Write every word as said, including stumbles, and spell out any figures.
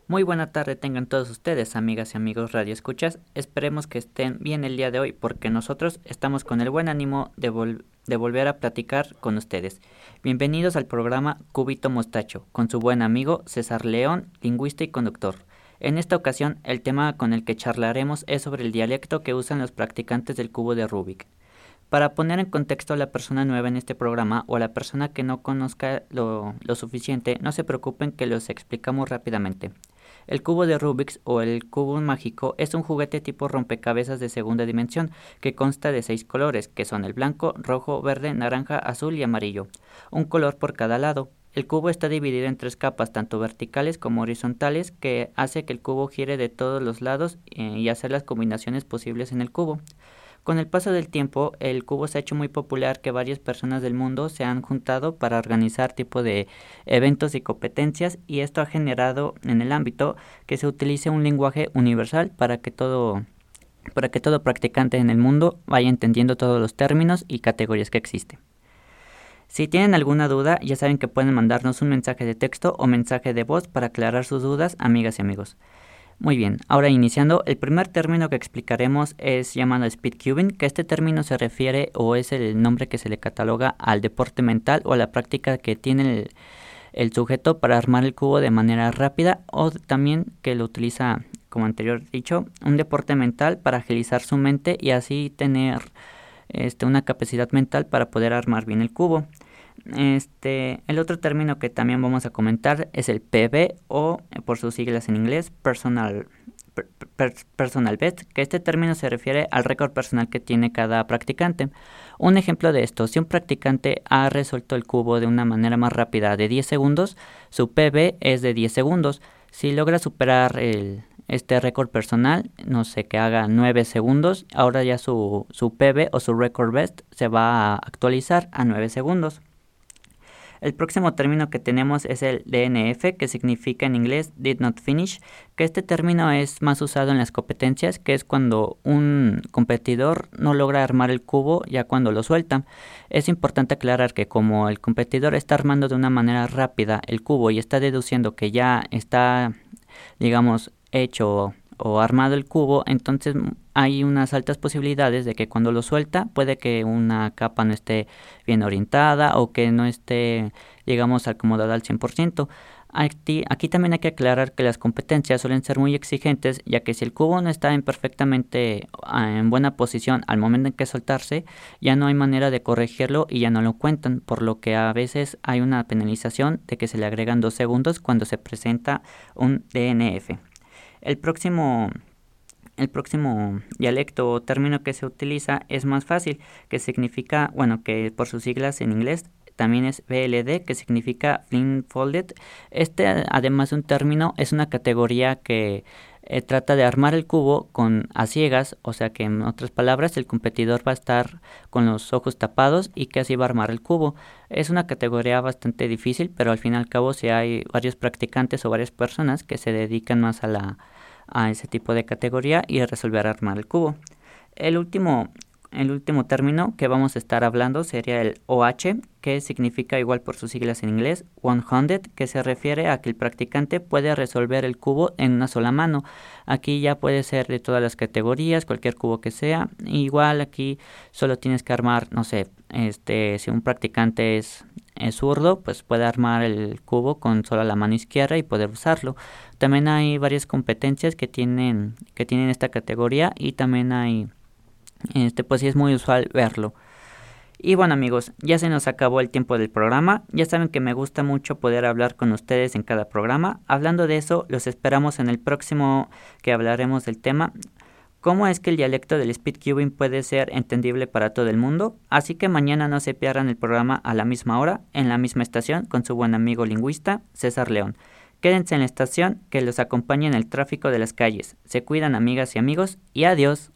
Muy buena tarde tengan todos ustedes, amigas y amigos Radio Escuchas. Esperemos que estén bien el día de hoy porque nosotros estamos con el buen ánimo de, vol- de volver a platicar con ustedes. Bienvenidos al programa Cúbito Mostacho con su buen amigo César León, lingüista y conductor. En esta ocasión, el tema con el que charlaremos es sobre el dialecto que usan los practicantes del cubo de Rubik. Para poner en contexto a la persona nueva en este programa o a la persona que no conozca lo, lo suficiente, no se preocupen que los explicamos rápidamente. El cubo de Rubik o el cubo mágico es un juguete tipo rompecabezas de segunda dimensión que consta de seis colores, que son el blanco, rojo, verde, naranja, azul y amarillo, un color por cada lado. El cubo está dividido en tres capas, tanto verticales como horizontales, que hace que el cubo gire de todos los lados eh, y hacer las combinaciones posibles en el cubo. Con el paso del tiempo, el cubo se ha hecho muy popular que varias personas del mundo se han juntado para organizar tipo de eventos y competencias y esto ha generado en el ámbito que se utilice un lenguaje universal para que todo para que todo practicante en el mundo vaya entendiendo todos los términos y categorías que existen. Si tienen alguna duda, ya saben que pueden mandarnos un mensaje de texto o mensaje de voz para aclarar sus dudas, amigas y amigos. Muy bien, ahora iniciando, el primer término que explicaremos es llamado speedcubing, que este término se refiere o es el nombre que se le cataloga al deporte mental o a la práctica que tiene el, el sujeto para armar el cubo de manera rápida o también que lo utiliza, como anterior dicho, un deporte mental para agilizar su mente y así tener este, una capacidad mental para poder armar bien el cubo. Este, el otro término que también vamos a comentar es el P B o por sus siglas en inglés Personal, per, per, personal Best, que este término se refiere al récord personal que tiene cada practicante. Un ejemplo de esto, si un practicante ha resuelto el cubo de una manera más rápida de diez segundos, su P B es de diez segundos. Si logra superar el, este récord personal, no sé, que haga nueve segundos, ahora ya su, su P B o su record best se va a actualizar a nueve segundos. El próximo término que tenemos es el D N F, que significa en inglés Did Not Finish, que este término es más usado en las competencias, que es cuando un competidor no logra armar el cubo ya cuando lo suelta. Es importante aclarar que como el competidor está armando de una manera rápida el cubo y está deduciendo que ya está, digamos, hecho o armado el cubo, entonces hay unas altas posibilidades de que cuando lo suelta puede que una capa no esté bien orientada o que no esté, digamos, acomodada al cien por ciento. Aquí, aquí también hay que aclarar que las competencias suelen ser muy exigentes, ya que si el cubo no está en perfectamente en buena posición al momento en que soltarse, ya no hay manera de corregirlo y ya no lo cuentan, por lo que a veces hay una penalización de que se le agregan dos segundos cuando se presenta un D N F. El próximo, el próximo dialecto o término que se utiliza es más fácil, que significa, bueno, que por sus siglas en inglés también es B L D, que significa blindfolded. Este, además de un término, es una categoría que eh, trata de armar el cubo con a ciegas, o sea que en otras palabras el competidor va a estar con los ojos tapados y que así va a armar el cubo. Es una categoría bastante difícil, pero al fin y al cabo si hay varios practicantes o varias personas que se dedican más a la a ese tipo de categoría y a resolver armar el cubo. El último, el último término que vamos a estar hablando sería el O H, que significa igual por sus siglas en inglés, one-handed, que se refiere a que el practicante puede resolver el cubo en una sola mano. Aquí ya puede ser de todas las categorías, cualquier cubo que sea. Igual aquí solo tienes que armar, no sé, este, si un practicante es es zurdo, pues puede armar el cubo con solo la mano izquierda y poder usarlo. También hay varias competencias que tienen que tienen esta categoría y también hay este pues sí es muy usual verlo. Y bueno amigos, ya se nos acabó el tiempo del programa, ya saben que me gusta mucho poder hablar con ustedes en cada programa. Hablando de eso, los esperamos en el próximo que hablaremos del tema ¿cómo es que el dialecto del speedcubing puede ser entendible para todo el mundo? Así que mañana no se pierdan el programa a la misma hora, en la misma estación, con su buen amigo lingüista, César León. Quédense en la estación que los acompañe en el tráfico de las calles. Se cuidan amigas y amigos y adiós.